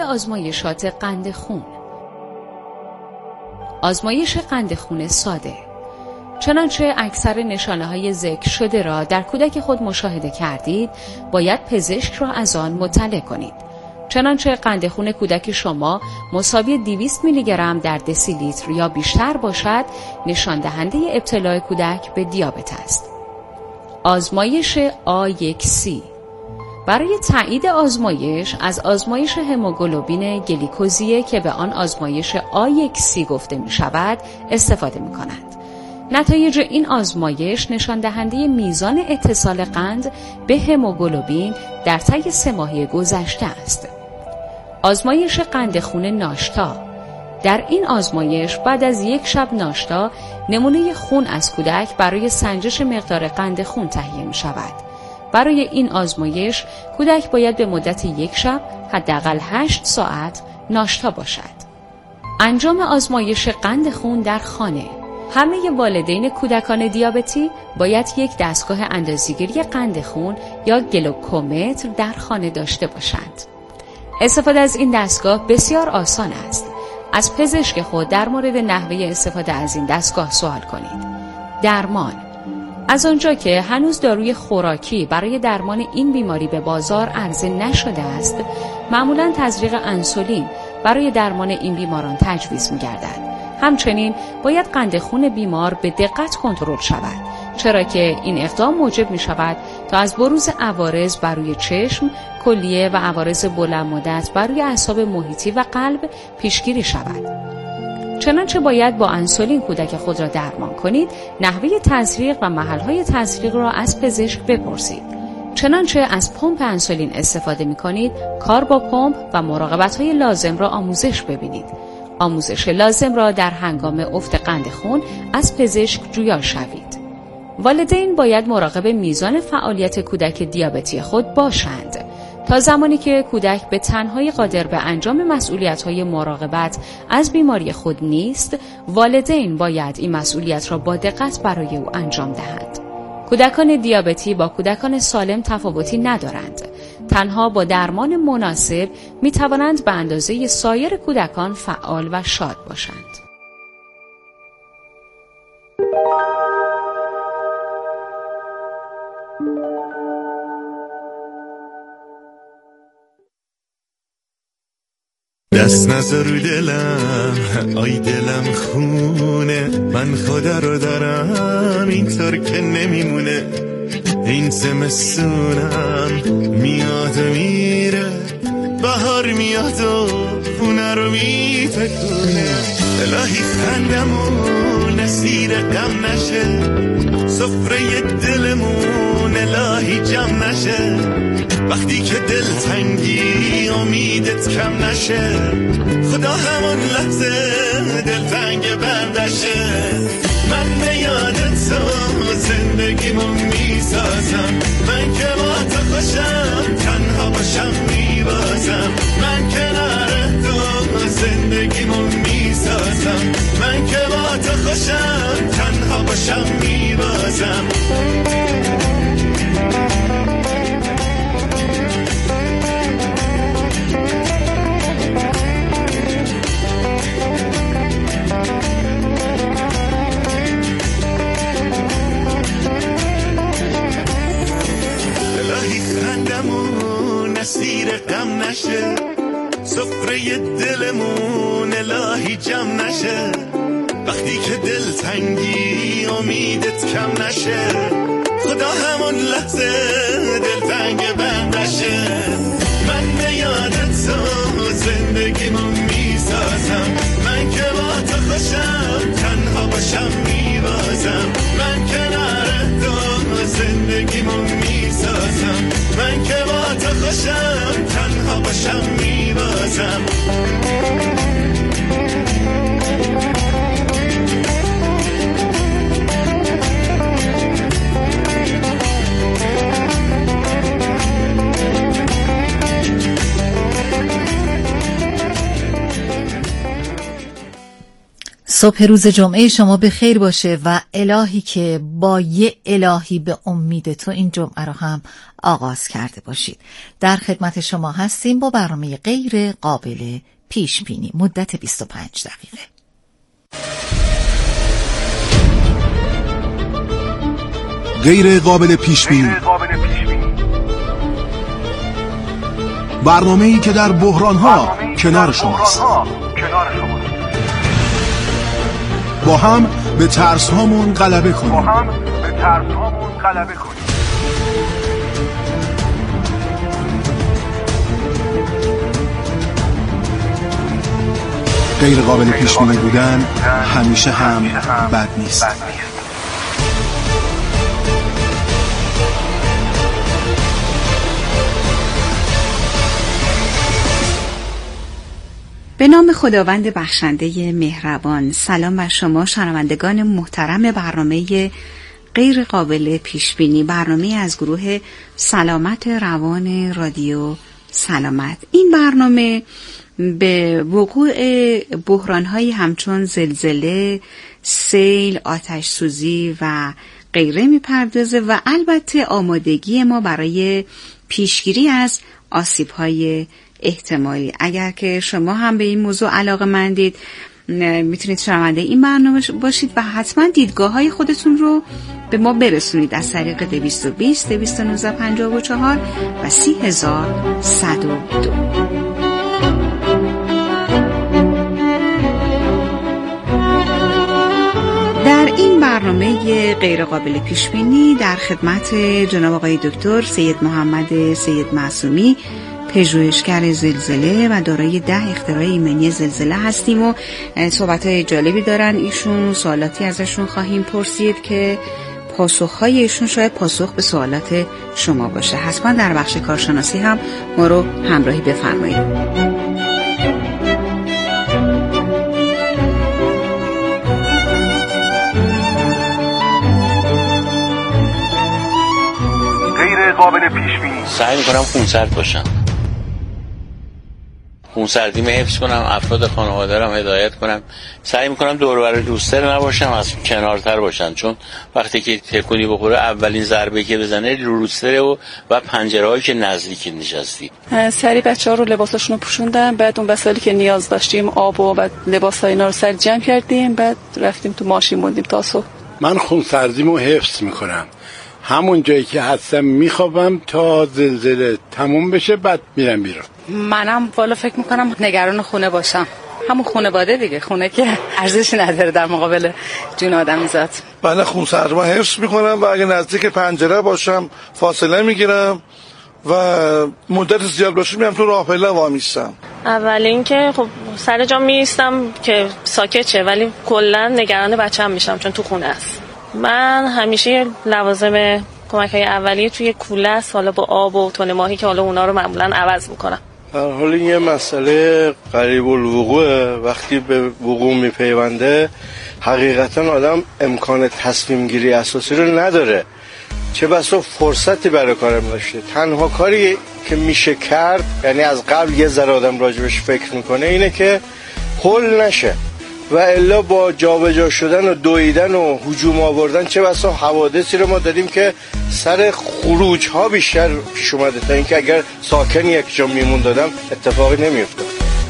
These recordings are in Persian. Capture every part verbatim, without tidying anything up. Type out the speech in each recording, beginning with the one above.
آزمایشات قند خون. آزمایش قند خون ساده. چنانچه اکثر نشانه‌های ذکر شده را در کودک خود مشاهده کردید، باید پزشک را از آن مطلع کنید. چنانچه قند خون کودک شما مساوی دویست میلی گرم در دسی لیتر یا بیشتر باشد، نشان دهنده ابتلا کودک به دیابت است. آزمایش آ یک سی. برای تایید آزمایش از آزمایش هموگلوبین گلیکوزی که به آن آزمایش آ یک سی گفته می شود استفاده می کند. نتایج این آزمایش نشان دهنده میزان اتصال قند به هموگلوبین در طی سه ماهه گذشته است. آزمایش قند خون ناشتا. در این آزمایش بعد از یک شب ناشتا نمونه خون از کودک برای سنجش مقدار قند خون تهیه می شود. برای این آزمایش کودک باید به مدت یک شب حداقل هشت ساعت ناشتا باشد. انجام آزمایش قند خون در خانه. همه والدین کودکان دیابتی باید یک دستگاه اندازه‌گیری قند خون یا گلوکومتر در خانه داشته باشند. استفاده از این دستگاه بسیار آسان است. از پزشک خود در مورد نحوه استفاده از این دستگاه سوال کنید. درمان. از آنجا که هنوز داروی خوراکی برای درمان این بیماری به بازار عرضه نشده است، معمولاً تزریق انسولین برای درمان این بیماران تجویز می‌گردد. همچنین باید قند خون بیمار به دقت کنترل شود، چرا که این اقدام موجب می شود تا از بروز عوارض بر روی چشم، کلیه و عوارض بلند مدت بر روی اعصاب محیطی و قلب پیشگیری شود. چنانچه باید با انسولین کودک خود را درمان کنید، نحوه تزریق و محل‌های تزریق را از پزشک بپرسید. چنانچه از پمپ انسولین استفاده می کنید، کار با پمپ و مراقبت‌های لازم را آموزش ببینید. آموزش لازم را در هنگام افت قند خون از پزشک جویا شوید. والدین باید مراقب میزان فعالیت کودک دیابتی خود باشند. تا زمانی که کودک به تنهایی قادر به انجام مسئولیت‌های مراقبت از بیماری خود نیست، والدین باید این مسئولیت را با دقت برای او انجام دهند. کودکان دیابتی با کودکان سالم تفاوتی ندارند. تنها با درمان مناسب می توانند به اندازه سایر کودکان فعال و شاد باشند. دست نذار رو دلم، آی دلم خونه، من خدا رو دارم اینطور که نمیمونه. این زمستونم میاد و میره، بهار میاد و خونه رو میتکونه. الهی خندمون اسیر غم نشه، سفره دلمون الهی جمع نشه. وقتی که دل تنگی امیدت کم نشه، خدا همون لحظه دل تنگ بردشه. من به یادت تو زندگیمو میسازم، من که با تو خوشم تنها باشم میبازم. من کنار تو زندگیمو میسازم، من که با تو خوشم تنها باشم میبازم. اسیر غم نشه، سفره دلمون الهی جمع نشه. وقتی که دل تنگی امیدت کم نشه، خدا همون لحظه دل تنگ بندشه. من به یادت تو زندگیمو میسازم، من که با تو خوشم تنها باشم میبازم. من کنار تو زندگیمو میسازم، من که با تو خوشم تنها باشم میبازم. صبح روز جمعه شما به خیر باشه و الهی که با یه الهی به امید تو این جمعه رو هم آغاز کرده باشید. در خدمت شما هستیم با برنامه غیر قابل پیش بینی مدت بیست و پنج دقیقه. غیر قابل پیش بینی، برنامه‌ای که در بحران‌ها کنار شماست. با هم به ترس هامون غلبه کنیم. با هم به ترس هامون غلبه کنیم. غیر قابل پیش بینی بودن همیشه هم بد نیست. به نام خداوند بخشنده مهربان. سلام بر شما شنوندگان محترم برنامه غیر قابل پیش بینی، برنامه از گروه سلامت روان رادیو سلامت. این برنامه به وقوع بحران‌های همچون زلزله، سیل، آتش سوزی و غیره میپردازه و البته آمادگی ما برای پیشگیری از آسیب‌های احتمالی. اگر که شما هم به این موضوع علاقه‌مندید میتونید شنونده این برنامه باشید و حتما دیدگاه‌های خودتون رو به ما برسونید از طریق دویست و بیست دویست و نوزده پنجاه و چهار و سی هزار و صد و دو. در این برنامه غیر قابل پیش بینی در خدمت جناب آقای دکتر سید محمد سید معصومی، پژوهشگر زلزله و دارای ده اختراع ایمنی زلزله هستیم و صحبت‌های جالبی دارن ایشون. سوالاتی ازشون خواهیم پرسید که پاسخ‌های ایشون شاید پاسخ به سوالات شما باشه. حتما در بخش کارشناسی هم ما رو همراهی بفرمایید. غیر قابل پیش بینی. سعی می‌کنم خونسرد باشم. خونسردیمو حفظ کنم، افراد خانواده رو هدایت کنم. سعی میکنم دور و بر روستر نباشم، از کنارتر باشن، چون وقتی که تکونی بخوره اولین ضربه که بزنه رو روستر و و پنجره‌هایی که نزدیک نشستی. سری بچه‌ها رو لباساشون رو پوشوندم، بعد اون وسایلی که نیاز داشتیم آب و بعد لباسای اینا رو سر جمع کردیم، بعد رفتیم تو ماشین موندیم تا صبح. من خونسردیمو حفظ میکنم، همون جایی که هستم میخوابم تا زلزله تموم بشه، بعد میرم بیرون. منم والا فکر میکنم نگران خونه باشم، همون خانواده دیگه، خونه که ارزشی نداره در مقابل جون آدم ذات. من خونسردیمو حفظ میکنم و اگه نزدیک پنجره باشم فاصله میگیرم و مدت زیاد باشه میام تو راه پله وامیستم. اول اینکه خب سر جا میستم که ساکت شه، ولی کلا نگران بچه‌م میشم چون تو خونه است. من همیشه لوازم کمک‌های اولیه توی کوله است، حالا با آب و تن ماهی که حالا اونا رو معمولا عوض میکنم. در حال یه مسئله قریب الوقوع وقتی به وقوع میپیونده، حقیقتا آدم امکان تصمیم گیری اساسی رو نداره، چه بسا فرصتی برای کارم داشته. تنها کاری که میشه کرد، یعنی از قبل یه ذره آدم راجبش فکر میکنه، اینه که هول نشه و الا با جابجا شدن و دویدن و هجوم آوردن چه بسا حوادثی رو ما داریم که سر خروج ها بیشتر پیش اومده تا اینکه اگر ساکن یک جا میمون دادم اتفاقی نمیفته.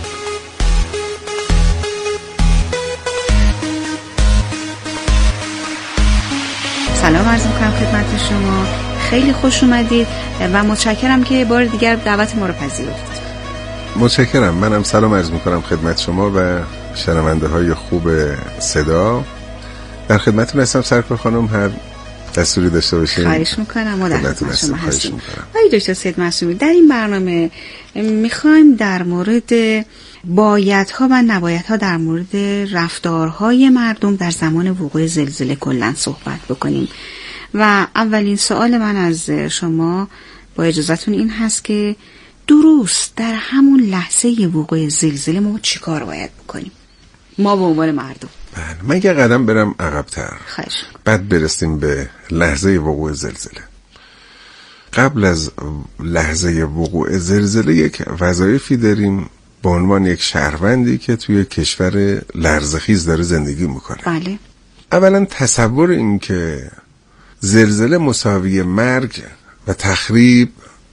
سلام عرض می‌کنم خدمت شما، خیلی خوش اومدید و متشکرم که بار دیگر دعوت ما رو پذیرفتید. متشکرم. منم سلام عرض می‌کنم خدمت شما و شنونده های خوب صدا. در خدمتتون هستم سرکار خانم، هر دستوری داشته باشید. خواهش میکنم. ما در خدمت شما هستیم. آقای دکتر سید معصومی، در این برنامه میخوایم در مورد بایدها و نبایدها در مورد رفتارهای مردم در زمان وقوع زلزله کلاً صحبت بکنیم و اولین سوال من از شما با اجازهتون این هست که درست در همون لحظه وقوع زلزله ما چی کار باید بکنیم ما به عنوان مردم؟ بله، من یه قدم برم عقب‌تر، بعد برسیم به لحظه وقوع زلزله. قبل از لحظه وقوع زلزله یک وظایفی داریم به عنوان یک شهروندی که توی کشور لرزخیز داره زندگی میکنه. بله. اولا تصور این که زلزله مساوی مرگ و تخریب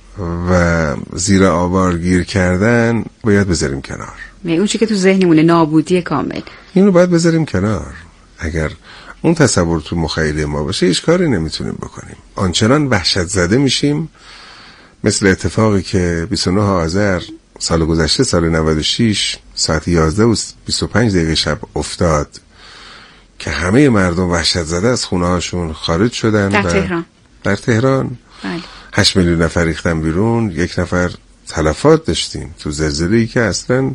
و زیر آوار گیر کردن باید بذاریم کنار. اون چی که تو ذهنمونه نابودی کامل، اینو باید بذاریم کنار. اگر اون تصور تو مخیله ما باشه هیچ کاری نمیتونیم بکنیم. آنچنان وحشت زده میشیم، مثل اتفاقی که بیست و نه آذر سال گذشته، سال نود و شش، ساعت یازده و بیست و پنج دقیقه شب افتاد که همه مردم وحشت زده از خونه هاشون خارج شدن. در تهران در تهران بله. هشت میلیون نفر ریختن بیرون. یک نفر تلفات داشتیم تو زلزله‌ای که اصلا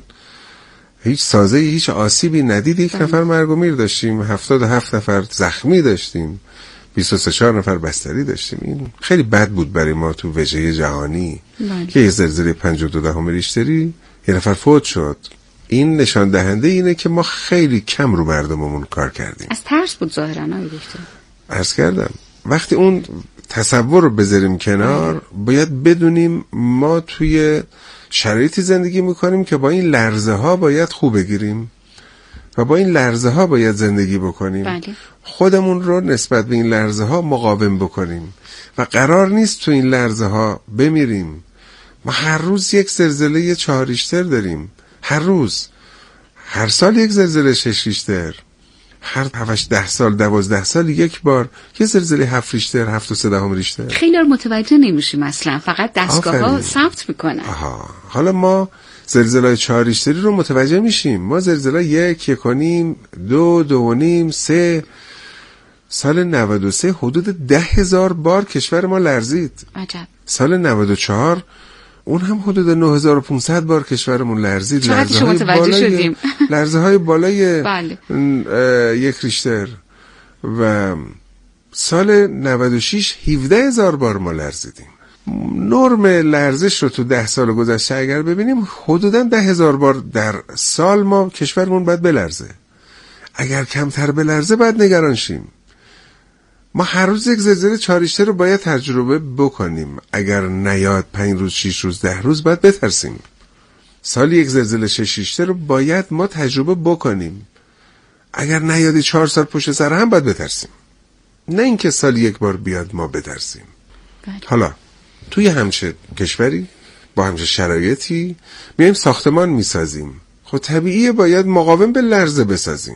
هیچ سازه هیچ آسیبی ندید. یک بله. نفر مرگ و میر داشتیم، هفتاد و هفت نفر زخمی داشتیم، بیست و سه چهار نفر بستری داشتیم. این خیلی بد بود برای ما تو وجهه جهانی بله. که یه زلزله پنج و دو دهم ریشتری یه نفر فوت شد. این نشان دهنده اینه که ما خیلی کم رو مردممون کار کردیم. از ترس بود ظاهرا. آقای دکتر عرض کردم وقتی اون تصور رو بذاریم کنار، باید بدونیم ما توی شرایطی زندگی میکنیم که با این لرزه ها باید خوب بگیریم و با این لرزه ها باید زندگی بکنیم. بله. خودمون رو نسبت به این لرزه ها مقاوم بکنیم و قرار نیست تو این لرزه ها بمیریم. ما هر روز یک زلزله چهار ریشتر داریم، هر روز، هر سال یک زلزله شش ریشتر، هر هفت ده سال دوازده سال یک بار یه زلزله هفت ریشتر، هفت و سه دهم ریشتر. خیلی رو متوجه نمیشیم اصلا، فقط دستگاه ها ثبت میکنن. آها. حالا ما زلزله چهار ریشتری رو متوجه میشیم، ما زلزله یک، یک و نیم، دو، دو و نیم، سه. سال نود و سه حدود ده هزار بار کشور ما لرزید. عجب. سال نود و چهار اون هم حدود نه هزار و پانصد بار کشورمون لرزید. لرزه های بالای لرزه های بالای بله. یک ریشتر. و سال نود و شش هفده هزار بار ما لرزیدیم. نرم لرزش رو تو ده سال گذشته اگر ببینیم حدوداً ده هزار بار در سال ما کشورمون باید بلرزه. اگر کمتر بلرزه باید نگران شیم. ما هر روز یک زلزله چهار ریشتر رو باید تجربه بکنیم. اگر نیاد پنج روز، شش روز، ده روز باید بترسیم. سالی یک زلزله شش ریشتر رو باید ما تجربه بکنیم. اگر نیادی چهار سال پشت سر هم باید بترسیم. نه اینکه سال یک بار بیاد ما بترسیم. بله. حالا توی همچه کشوری با همچه شرایطی میایم ساختمان میسازیم. خب طبیعیه باید مقاوم به لرزه بسازیم.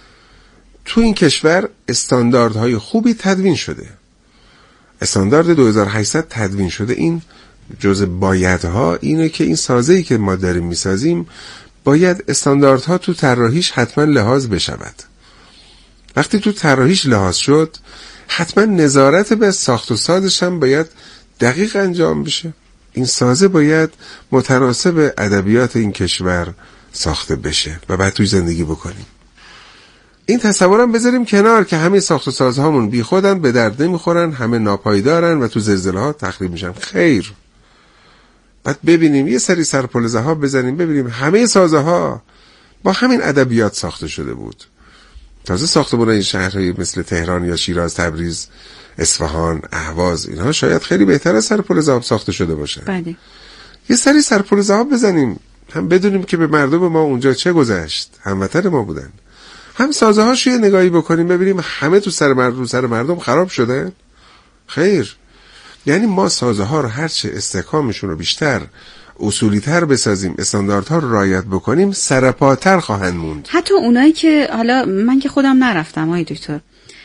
تو این کشور استانداردهای خوبی تدوین شده. استاندارد دو هزار و هشتصد تدوین شده. این جزء بایدها اینه که این سازه‌ای که ما داریم میسازیم باید استانداردها تو طراحیش حتما لحاظ بشود. وقتی تو طراحیش لحاظ شد، حتما نظارت به ساخت و سازش هم باید دقیق انجام بشه. این سازه باید متناسب ادبیات این کشور ساخته بشه و بعد توی زندگی بکنیم. این تصورم بذاریم کنار که همه ساخت و سازهامون بی خودن، به درد نمیخورن، همه ناپایدارن و تو زلزله ها تخریب میشن. خیر. بعد ببینیم یه سری سرپلزه ها بزنیم ببینیم همه سازه ها با همین ادبیات ساخته شده بود. تازه ساختمون این شهرهای مثل تهران یا شیراز، تبریز، اصفهان، اهواز، اینها شاید خیلی بهتر از سرپلزه ها ساخته شده باشه. بله. یه سری سرپلزه ها بزنیم، هم بدونیم که به مردم ما اونجا چه گذشت، هموطن ما بودن. هم سازه هاش یه نگاهی بکنیم ببینیم همه تو سر مردم سر مردم خراب شده. خیر. یعنی ما سازه ها رو هرچه استحکامشون رو بیشتر اصولی تر بسازیم، استانداردها رو رعایت بکنیم، سرپاتر خواهند موند. حتی اونایی که حالا من که خودم نرفتم آقای دکتر،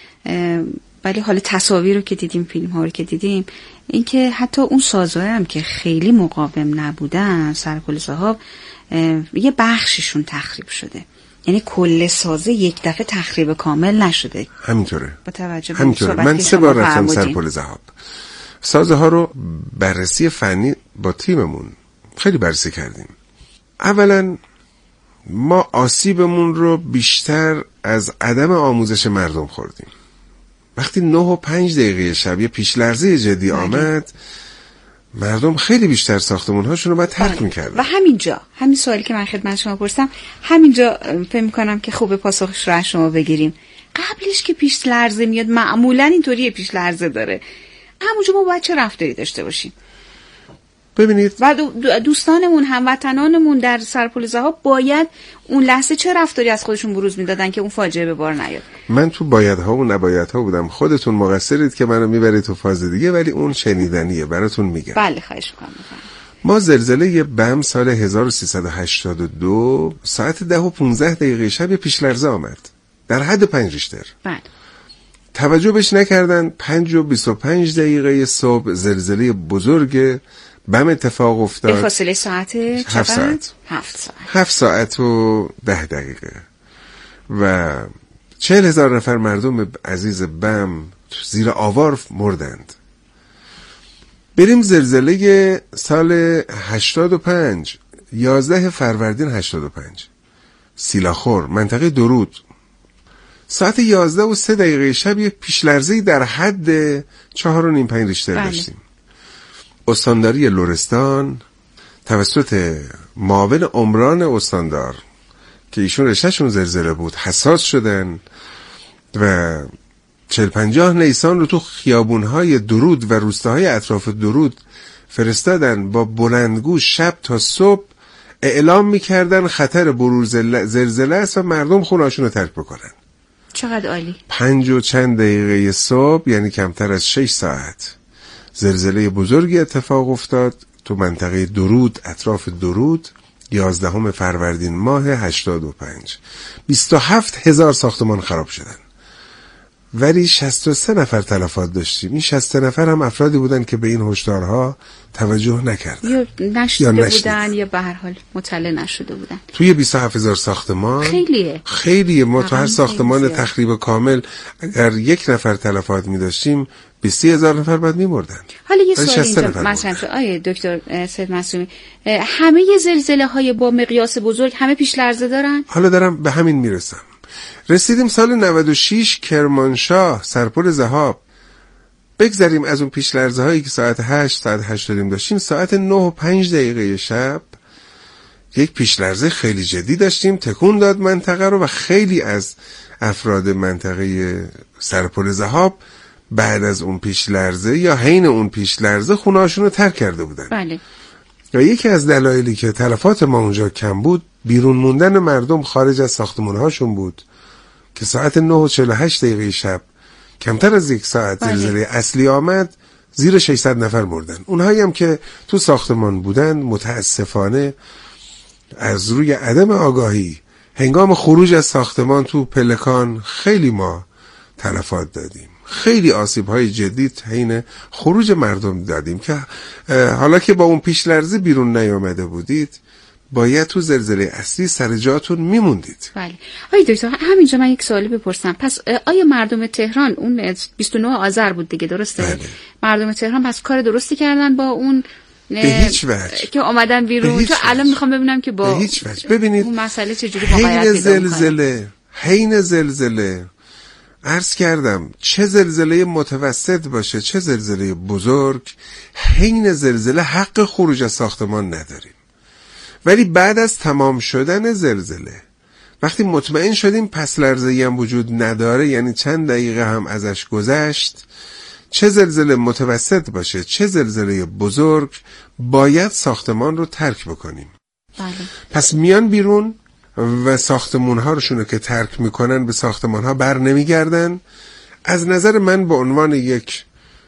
ولی حالا تصاویر رو که دیدیم، فیلم ها رو که دیدیم، این که حتی اون سازه هم که خیلی مقاوم نبودن، سرپلزه ها، یه بخششون تخریب شده. یعنی کل سازه یک دفعه تخریب کامل نشده. همینطوره. با توجه همینطوره. من سه بار رفتم سرپلزه ها. سازه ها رو بررسی فنی با تیممون خیلی بررسی کردیم. اولا ما آسیبمون رو بیشتر از عدم آموزش مردم خوردیم. وقتی نه و پنج دقیقه شب یه پیش لرزه جدی آمد، مردم خیلی بیشتر ساختمون هاشون رو باید ترک میکردن. و همینجا همین سوالی که من خدمت شما پرسیدم، همینجا فکر میکنم که خوب پاسخش رو از شما بگیریم. قبلش که پیش لرزه میاد معمولا اینطوری پیش لرزه داره، همونجا ما باید چه رفتاری داشته باشیم؟ ببینید و دوستانمون هموطنانمون در سرپل ذهاب باید اون لحظه چه رفتاری از خودشون بروز میدادن که اون فاجعه به بار نیاد؟ من تو بایدها و نبایدها بودم، خودتون مقصرید که منو میبرید تو فاز دیگه، ولی اون شنیدنیه براتون میگم. بله خواهش می‌کنم. ما زلزله بم سال هزار و سیصد و هشتاد و دو ساعت ده و پونزده دقیقه شب پیش لرزه آمد در حد پنج ریشتر. بله. توجه بهش نکردن. پنج و بیست و پنج دقیقه صبح زلزله بزرگ بم اتفاق افتاد. به فاصله ساعت هفت ساعت. هفت ساعت. هفت ساعت و ده دقیقه و چهل هزار نفر مردم عزیز بم زیر آوار مردند. بریم زلزله سال هشتاد و پنج، یازده فروردین هشتاد و پنج، سیلاخور، منطقه درود، ساعت یازده و سه دقیقه شب یه پیشلرزه‌ای در حد چهار و نیم پنج ریشتر بله. داشتیم. استانداری لرستان توسط معاون عمران استاندار که ایشون رشتهشون زلزله بود حساس شدن و چهل پنجاه نیسان رو تو خیابونهای درود و روستاهای اطراف درود فرستادن با بلندگو شب تا صبح اعلام میکردن خطر بروز زلزله است و مردم خونهاشون رو ترک بکنن. چقدر عالی. پنج و چند دقیقه صبح، یعنی کمتر از شش ساعت، زلزله بزرگی اتفاق افتاد تو منطقه درود، اطراف درود، یازدهم فروردین ماه هشتاد و پنج. بیست و هفت هزار ساختمان خراب شدن ولی شصت و سه نفر تلفات داشتیم. این شصت نفر هم افرادی بودن که به این هشدارها توجه نکردن یا نشنیده بودن یا به هر حال مطلع نشده بودن. توی بیست و هفت هزار ساختمان خیلیه خیلیه. ما تو هر ساختمان تخریب کامل اگر یک نفر تلفات می داشتیم بیست هزار نفر بعد می مردن. حالا یه سوال اینجا مطرح شد آیه دکتر سید معصومی، همه زلزله های با مقیاس بزرگ همه پیش لرزه دارن؟ حالا دارم به همین میرسم. رسیدیم سال نود و شش، کرمانشاه، سرپل ذهاب. بگذاریم از اون پیش لرزه هایی که ساعت هشت ساعت هشت داریم داشتیم، ساعت نه و پنج دقیقه شب یک پیش لرزه خیلی جدی داشتیم، تکون داد منطقه رو و خیلی از افراد منطقه سرپل ذهاب بعد از اون پیش لرزه یا حین اون پیش لرزه خونه‌هاشون رو ترک کرده بودن. بله. و یکی از دلایلی که تلفات ما اونجا کم بود بیرون موندن مردم خارج از ساختمان‌هاشون بود که ساعت نه و چهل و هشت دقیقه شب کمتر از یک ساعت زلزله اصلی آمد، زیر ششصد نفر مردن. اونهایی هم که تو ساختمان بودن متاسفانه از روی عدم آگاهی هنگام خروج از ساختمان تو پلکان خیلی ما تلفات دادیم، خیلی آسیب‌های جدی حین خروج مردم دادیم که حالا که با اون پیش لرزه بیرون نیامده بودید باید تو زلزله اصلی سر جاتون میموندید. بله. آقای دکتر همینجا من یک سوالی بپرسم. پس آیا مردم تهران اون بیست و نه آذر بود دیگه، درسته؟ بله. مردم تهران پس کار درستی کردن با اون به هیچ وجه که آمدن بیرون؟ تو الان میخوام ببینم که با به هیچ وجه. ببینید اون مسئله چجوری واقعیت پیدا میکنه. حین زلزله حین زلزله عرض کردم چه زلزله متوسط باشه چه زلزله بزرگ، حین زلزله حق خروج از ساختمان نداریم. ولی بعد از تمام شدن زلزله وقتی مطمئن شدیم پس لرزه‌ای هم وجود نداره، یعنی چند دقیقه هم ازش گذشت، چه زلزله متوسط باشه چه زلزله بزرگ باید ساختمان رو ترک بکنیم. بله. پس میان بیرون و ساختمون ها روشونو که ترک میکنن به ساختمان ها بر نمیگردن. از نظر من به عنوان یک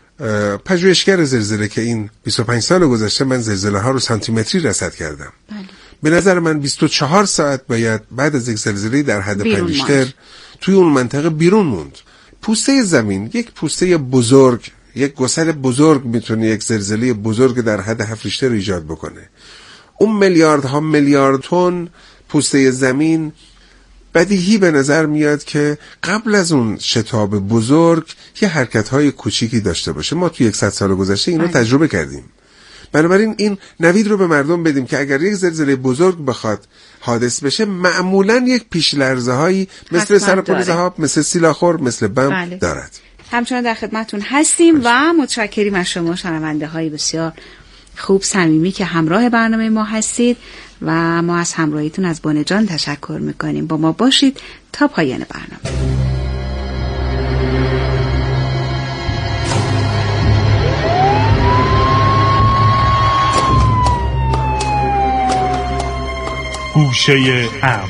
پژوهشگر زلزله که این بیست و پنج سال گذشته من زلزله ها رو سانتیمتری رصد کردم، بله. به نظر من بیست و چهار ساعت باید بعد از یک زلزله در حد پنج ریشتر توی اون منطقه بیرون موند. پوسته زمین یک پوسته بزرگ، یک گسل بزرگ میتونه یک زلزله بزرگ در حد هفت ریشتر ایجاد بکنه. اون میلیاردها میلیارد تن پوسته زمین بدیهی به نظر میاد که قبل از اون شتاب بزرگ یه حرکت‌های کوچیکی داشته باشه. ما توی صد سال گذشته اینو تجربه کردیم. بنابراین این نوید رو به مردم بدیم که اگر یک زلزله بزرگ بخواد حادث بشه معمولاً یک پیش لرزه هایی مثل سرپل ذهاب، مثل سیلاخور، مثل بم بله. دارد. همچنان در خدمتتون هستیم و متشکریم از شما شنونده های بسیار خوب صمیمی که همراه برنامه ما هستید و ما از همراهیتون از بانه جان تشکر میکنیم. با ما باشید تا پایان برنامه. گوشه امن.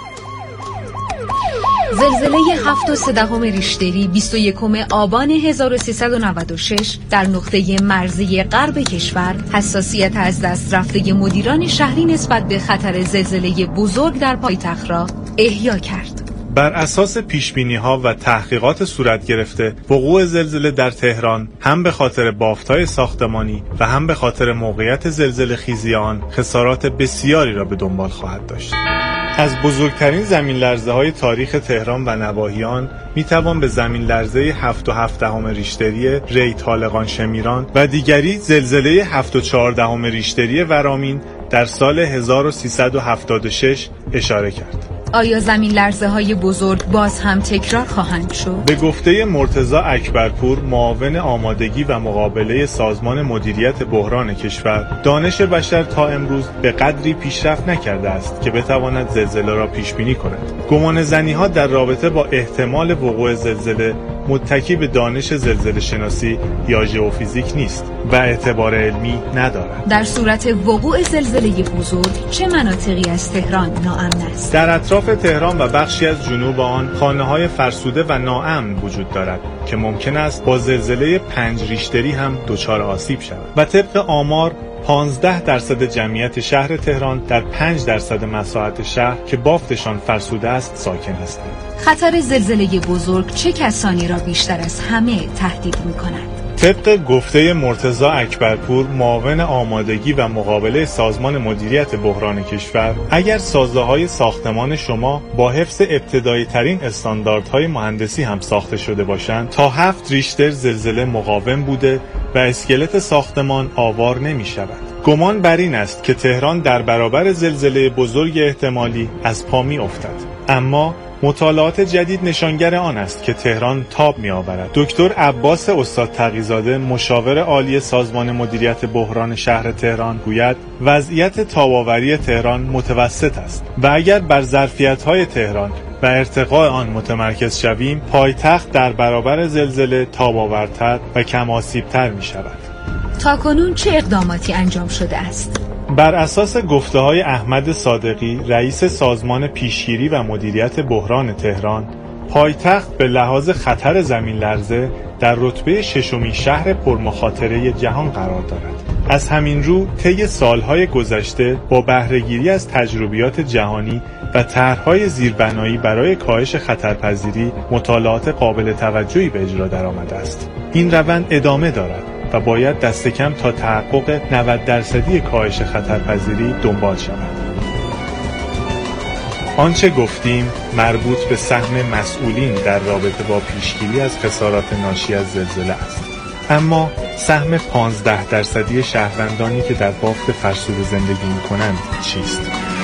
زلزله هفت و سه دهم ریشتری بیست و یکم آبان هزار و سیصد و نود و شش در نقطه مرزی غرب کشور حساسیت از دست رفته مدیران شهری نسبت به خطر زلزله بزرگ در پایتخت را احیا کرد. بر اساس پیشبینی‌ها و تحقیقات صورت گرفته، وقوع زلزله در تهران هم به خاطر بافت‌های ساختمانی و هم به خاطر موقعیت زلزله خیزی آن خسارات بسیاری را به دنبال خواهد داشت. از بزرگترین زمین لرزه های تاریخ تهران و نواحیان میتوان به زمین لرزه هفت و هفت دهم ریشتری ری طالقان شمیران و دیگری زلزله هفت و چهار دهم ریشتری ورامین در سال هزار و سیصد و هفتاد و شش اشاره کرد. آیا زمین لرزه های بزرگ باز هم تکرار خواهند شد؟ به گفته مرتضی اکبرپور، معاون آمادگی و مقابله سازمان مدیریت بحران کشور، دانش بشر تا امروز به قدری پیشرفت نکرده است که بتواند زلزله را پیش بینی کند. گمان زنی ها در رابطه با احتمال وقوع زلزله متکی به دانش زلزله شناسی یا ژئوفیزیک نیست و اعتبار علمی ندارد. در صورت وقوع زلزله بزرگ چه مناطقی از تهران ناامن است؟ در اطراف تهران و بخشی از جنوب آن خانه‌های فرسوده و ناامن وجود دارد که ممکن است با زلزله پنج ریشتری هم دچار آسیب شود و طبق آمار پانزده درصد جمعیت شهر تهران در پنج درصد مساحت شهر که بافتشان فرسوده است ساکن هستند. خطر زلزله بزرگ چه کسانی را بیشتر از همه تهدید می‌کند؟ طبق گفته مرتضی اکبرپور، معاون آمادگی و مقابله سازمان مدیریت بحران کشور، اگر سازه‌های ساختمان شما با حفظ ابتدایی ترین استانداردهای مهندسی هم ساخته شده باشند، تا هفت ریشتر زلزله مقاوم بوده و اسکلت ساختمان آوار نمی شود. گمان بر این است که تهران در برابر زلزله بزرگ احتمالی از پا می افتد. اما مطالعات جدید نشانگر آن است که تهران تاب می آورد. دکتر عباس استاد تقی‌زاده، مشاور عالی سازمان مدیریت بحران شهر تهران، گوید وضعیت تاب‌آوری تهران متوسط است و اگر بر ظرفیت‌های تهران و ارتقاء آن متمرکز شویم، پایتخت در برابر زلزله تاب‌آورتر و کم آسیب‌تر می شود. تاکنون چه اقداماتی انجام شده است؟ بر اساس گفته‌های احمد صادقی، رئیس سازمان پیشگیری و مدیریت بحران تهران، پایتخت به لحاظ خطر زمین لرزه در رتبه ششمین شهر پرمخاطره جهان قرار دارد. از همین رو طی سالهای گذشته با بهره‌گیری از تجربیات جهانی و طرح‌های زیربنایی برای کاهش خطرپذیری مطالعات قابل توجهی به اجرا درآمده است. این روند ادامه دارد و باید دست کم تا تحقق نود درصدی کاهش خطرپذیری دنبال شود. آنچه گفتیم مربوط به سهم مسئولین در رابطه با پیشگیری از خسارات ناشی از زلزله است. اما سهم پانزده درصدی شهروندانی که در بافت فرسوده زندگی می‌کنند چیست؟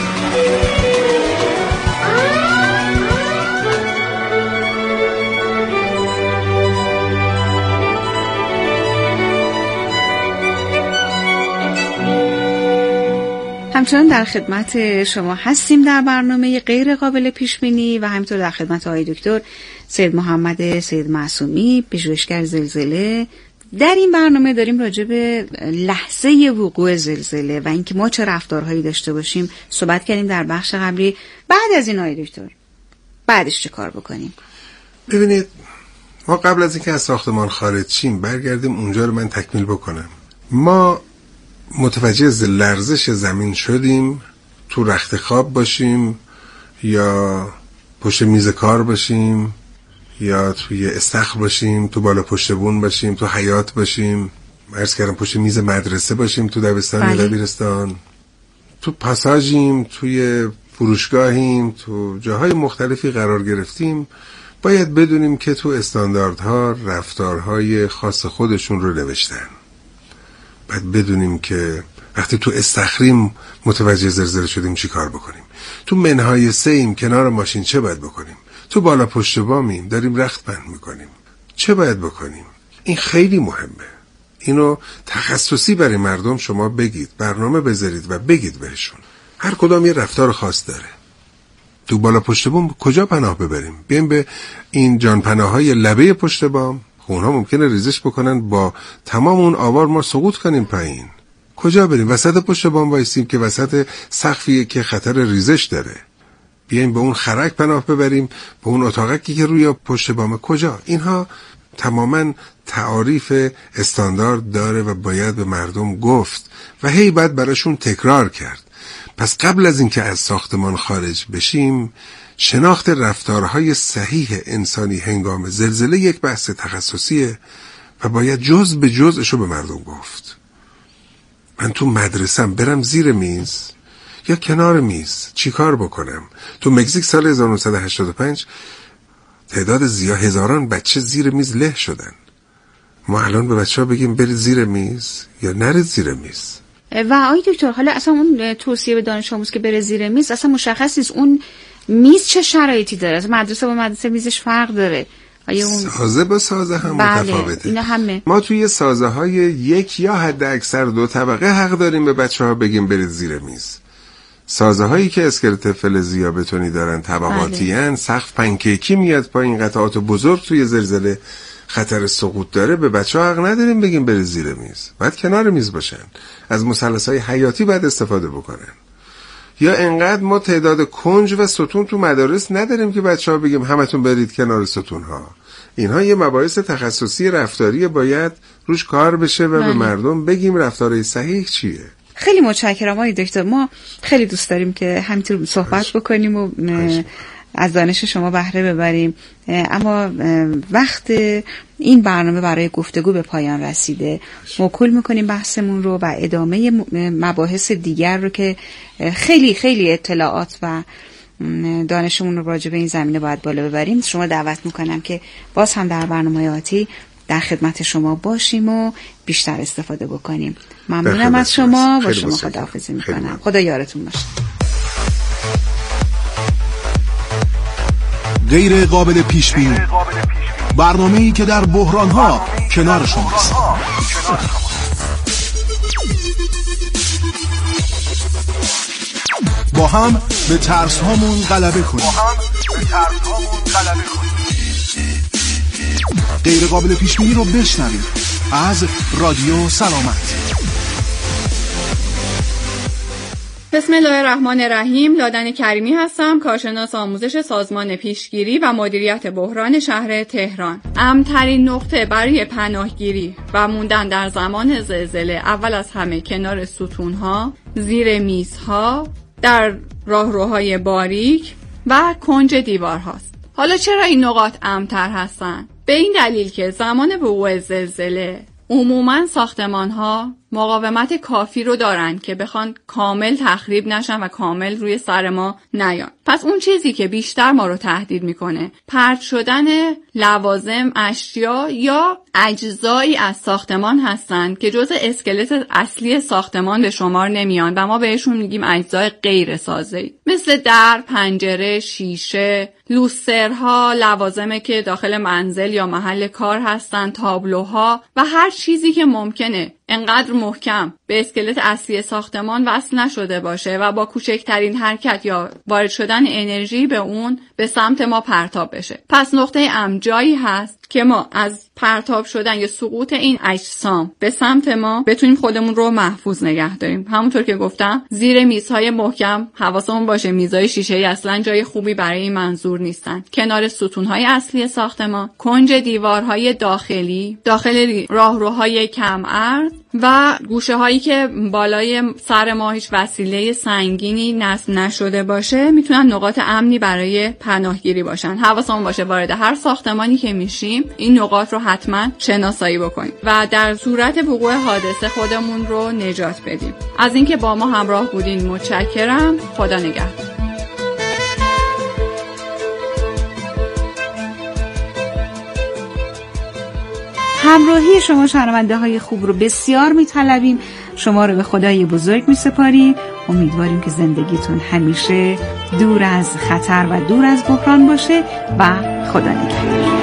همچنان در خدمت شما هستیم در برنامه غیر قابل پیش بینی و همینطور در خدمت آقای دکتر سید محمد سید معصومی، پژوهشگر زلزله. در این برنامه داریم راجع به لحظه وقوع زلزله و اینکه ما چه رفتارهایی داشته باشیم صحبت کردیم در بخش قبلی. بعد از این آقای دکتر بعدش چه کار بکنیم؟ ببینید، ما قبل از اینکه از ساختمان خارج شیم برگردیم اونجا رو من تکمیل بکنم. ما متوجه لرزش زمین شدیم، تو رخت خواب باشیم یا پشت میز کار باشیم یا توی استخر باشیم، تو بالا پشت بون باشیم، تو حیاط باشیم، عرض کردم پشت میز مدرسه باشیم، تو دبستان یا دبیرستان، تو پاساژیم، توی فروشگاهیم، تو جاهای مختلفی قرار گرفتیم، باید بدونیم که تو استانداردها رفتارهای خاص خودشون رو نوشتن. باید بدونیم که وقتی تو استخریم متوجه زلزله شدیم چی کار بکنیم، تو منهای سیم کنار ماشین چه باید بکنیم، تو بالا پشت بامیم داریم رخت بند میکنیم چه باید بکنیم. این خیلی مهمه. اینو تخصصی برای مردم شما بگید، برنامه بذارید و بگید بهشون. هر کدام یه رفتار خاص داره. تو بالا پشت بام کجا پناه ببریم؟ بیایم به این جان پناه‌های لبه پشت بام، اونها ممکنه ریزش بکنن، با تمام اون آوار ما سقوط کنیم پایین. کجا بریم؟ وسط پشت بام وایسیم که وسط سقفیه که خطر ریزش داره؟ بیایم به اون خرک پناه ببریم، به اون اتاقکی که روی پشت بامه؟ کجا؟ اینها تماما تعاریف استاندارد داره و باید به مردم گفت و هی بعد براشون تکرار کرد. پس قبل از اینکه از ساختمان خارج بشیم، شناخت رفتارهای صحیح انسانی هنگام زلزله یک بحث تخصصیه و باید جز به جزشو به مردم گفت. من تو مدرسم برم زیر میز یا کنار میز چی کار بکنم؟ تو مکزیک سال هزار و نهصد و هشتاد و پنج تعداد زیاد هزاران بچه زیر میز له شدن. ما الان به بچه ها بگیم برید زیر میز یا نرید زیر میز؟ و آقای دکتر حالا اصلا اون توصیه به دانش آموز که بره زیر میز اصلا مشخص نیست اون میز چه شرایطی داره. از مدرسه با مدرسه میزش فرق داره. آیا اون سازه با سازه هم بله، متفاوته. اینا همه. ما توی سازه های یک یا حد اکثر دو طبقه حق داریم به بچه ها بگیم برید زیر میز. سازه هایی که اسکلت فلزی یا بتونی دارن طبقاتی ان، سقف پنکیکی میاد پایین، قطعات بزرگ توی زلزله خطر سقوط داره، به بچه ها حق نداریم بگیم برید زیر میز. باید کنار میز باشن، از مثلث های حیاتی باید استفاده بکنن. یا انقدر ما تعداد کنج و ستون تو مدارس نداریم که بچه ها بگیم همتون برید کنار ستون ها. اینها یه مباحث تخصصی رفتاری باید روش کار بشه و به مردم بگیم رفتارهای صحیح چیه. خیلی متشکرم آقای دکتر. ما خیلی دوست داریم که همینطور صحبت بکنیم و از دانش شما بهره ببریم، اما وقت این برنامه برای گفتگو به پایان رسیده. موکول میکنیم بحثمون رو و ادامه مباحث دیگر رو که خیلی خیلی اطلاعات و دانشمون رو راجع به این زمینه باید بالا ببریم. شما دعوت میکنم که باز هم در برنامه آتی در خدمت شما باشیم و بیشتر استفاده بکنیم. ممنونم از شما. با شما خداحافظی میکنم. خدا یارتون باشه. غیر قابل پیش بینی، برنامه‌ای که در بحران‌ها کنار شماست. با هم به ترس‌هامون غلبه کنیم. غیر قابل پیش بینی رو بشنوید از رادیو سلامت. بسم الله الرحمن الرحیم. لادن کریمی هستم، کارشناس آموزش سازمان پیشگیری و مدیریت بحران شهر تهران. امن‌ترین نقطه برای پناهگیری و موندن در زمان زلزله اول از همه کنار ستون‌ها، زیر میزها، در راهروهای باریک و کنج دیوارهاست. حالا چرا این نقاط امن‌تر هستن؟ به این دلیل که زمان وقوع زلزله عموماً ساختمان‌ها مقاومت کافی رو دارن که بخوان کامل تخریب نشن و کامل روی سر ما نیان. پس اون چیزی که بیشتر ما رو تهدید میکنه پرت شدن لوازم، اشیا یا اجزایی از ساختمان هستن که جزء اسکلت اصلی ساختمان به شمار نمیان و ما بهشون میگیم اجزای غیر سازه‌ای، مثل در، پنجره، شیشه، لوسترها، لوازمی که داخل منزل یا محل کار هستن، تابلوها و هر چیزی که ممکنه انقدر محکم به اسکلت اصلی ساختمان وصل نشده باشه و با کوچکترین حرکت یا وارد شدن انرژی به اون به سمت ما پرتاب بشه. پس نقطه امن جایی هست که ما از پرتاب شدن یا سقوط این اجسام به سمت ما بتونیم خودمون رو محفوظ نگه داریم. همونطور که گفتم زیر میزهای محکم حواسمون باشه، میزهای شیشه‌ای اصلا جای خوبی برای این منظور نیستن. کنار ستونهای اصلی ساختمان، کنج دیوارهای داخلی، داخل راهروهای کم عرض و گوشه هایی که بالای سر ما هیچ وسیله سنگینی نصب نشده باشه میتونن نقاط امنی برای پناهگیری باشن. حواسمون باشه وارد هر ساختمانی که میشیم این نقاط رو حتما شناسایی بکنیم و در صورت وقوع حادثه خودمون رو نجات بدیم. از اینکه با ما همراه بودین متشکرم. خدا نگهدار. همراهی شما شنونده های خوب رو بسیار میطلبیم. شما رو به خدای بزرگ میسپاریم. امیدواریم که زندگیتون همیشه دور از خطر و دور از بحران باشه و خدا نگهدار.